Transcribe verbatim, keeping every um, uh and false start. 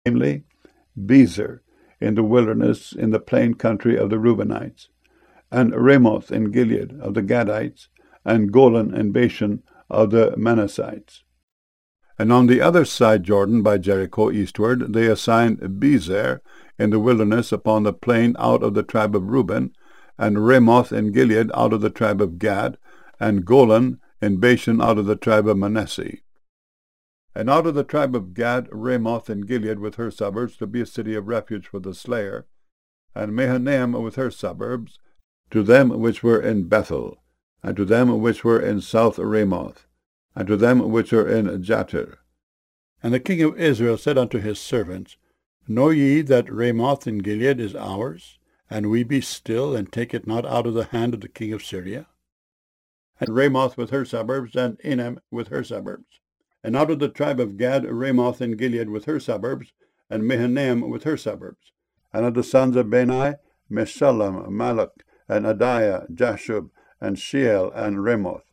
namely, Bezer in the wilderness in the plain country of the Reubenites, and Ramoth in Gilead of the Gadites, and Golan and Bashan of the Manassites. And on the other side Jordan by Jericho eastward they assigned Bezer in the wilderness upon the plain out of the tribe of Reuben, and Ramoth in Gilead out of the tribe of Gad, and Golan in Bashan out of the tribe of Manasseh. And out of the tribe of Gad, Ramoth in Gilead with her suburbs, to be a city of refuge for the slayer, and Mahanaim with her suburbs, to them which were in Bethel, and to them which were in South Ramoth, and to them which are in Jattir. And the king of Israel said unto his servants, Know ye that Ramoth in Gilead is ours, and we be still, and take it not out of the hand of the king of Syria? And Ramoth with her suburbs, and Enem with her suburbs. And out of the tribe of Gad, Ramoth in Gilead with her suburbs, and Mahanaim with her suburbs. And of the sons of Bani, Meshullam, Malach, and Adiah, Jashub, and Sheel, and Ramoth.